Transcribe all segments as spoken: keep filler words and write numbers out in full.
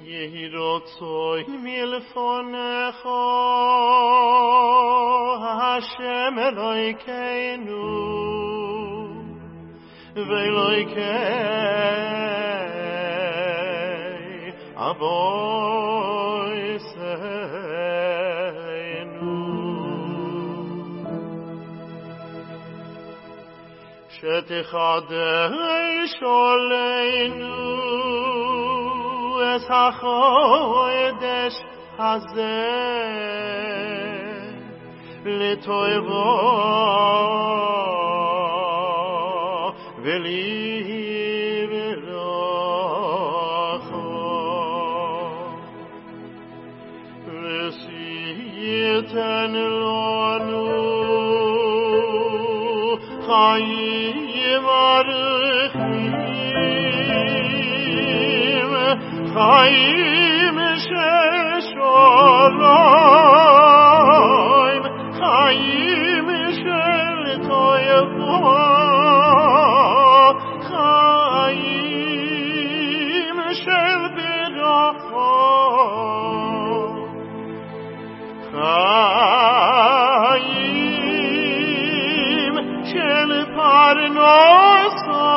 יהי רצוי מלפניך השם אלוהינו ואלוהי אבותינו שתחדש עלינו את החודש הזה לטובו ולברכה ושייתן לנו חיים ארוכים חיים של שלום חיים של טובה חיים של ברכה חיים של פרנסה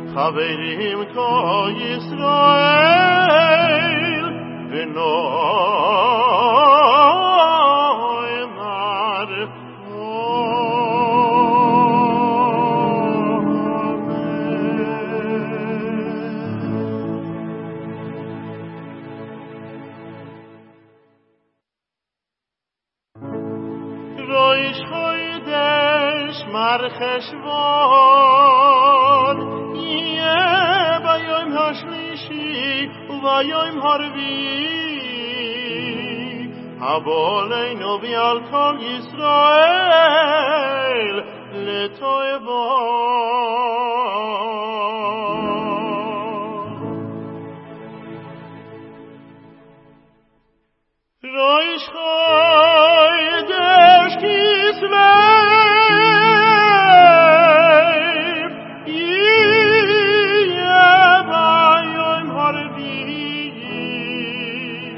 חברים כה ישראל ונוי מרחוב רויש חוידש מר חשבון יהיה ביום השלישי וביום הרביעי הבולנו ועל כל ישראל לטובו רויש חוידש כסלו יהיה ביום הרביעי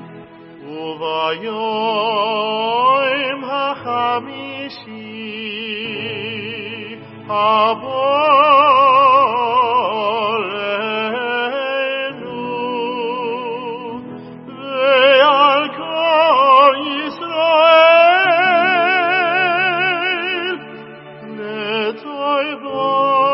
וביום החמישי הבולנו ועל כל ישראל לטובו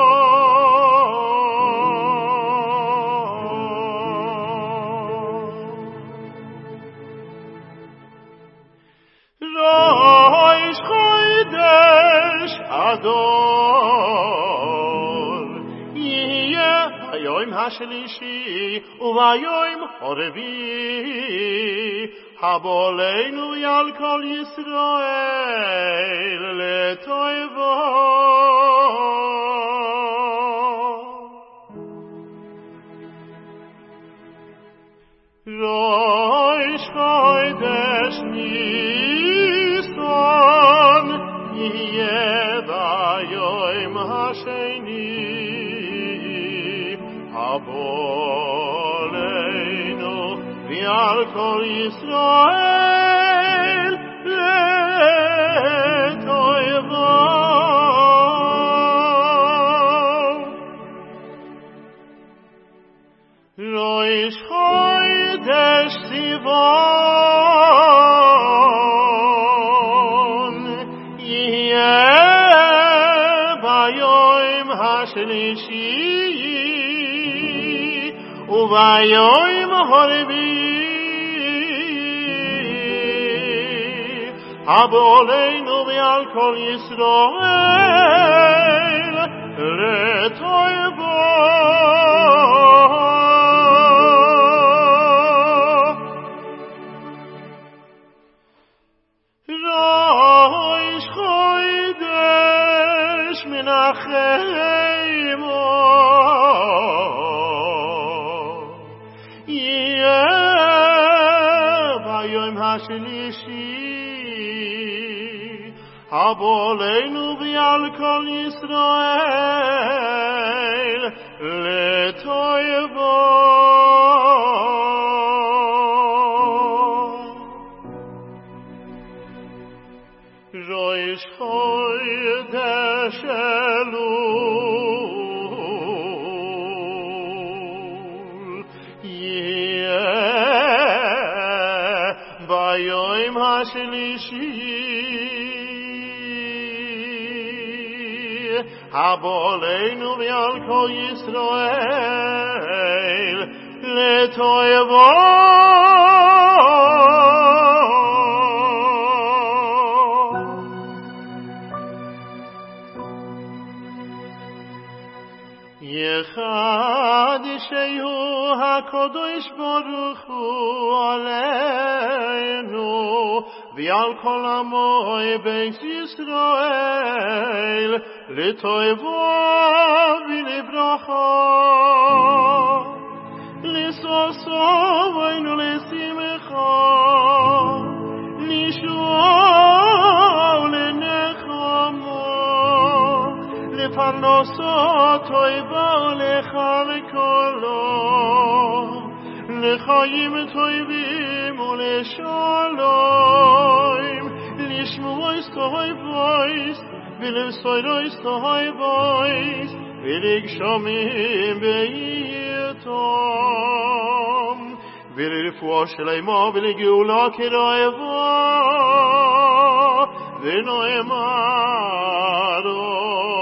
רויש חוידש אדור יהיה ביום השלישי וביום הרביעי הבולנו על כל ישראל לטובו רויש חוידש ניסן יהיה ביום השני הבולנו ועל כל ישראל לטובו רויש חוידש סיוון יהיה ביום השלישי וביום הרביעי הבולנו ועל כל ישראל לטובו רויש חוידש מנחמו יהיה ביום השלישי הבולנו ועל כל ישראל לטובו רויש חוידש אלול יהיה ביום השלישי הבולנו ועל כל ישראל לטובו יחדשהו הקדוש ברוך הוא עלינו ועל כל עמו בית ישראל לטובו ולברכה לששון ולשמחה לישועה ולנחמה לפרנסה טובה לך לכלו לחיים טובים ולשלום לשמוע אסתוי בויס ולבשורו אסתוי בויס ולגשמים בעיתם, ולרפואה שלמה ולגאולה כרעבה ונאמר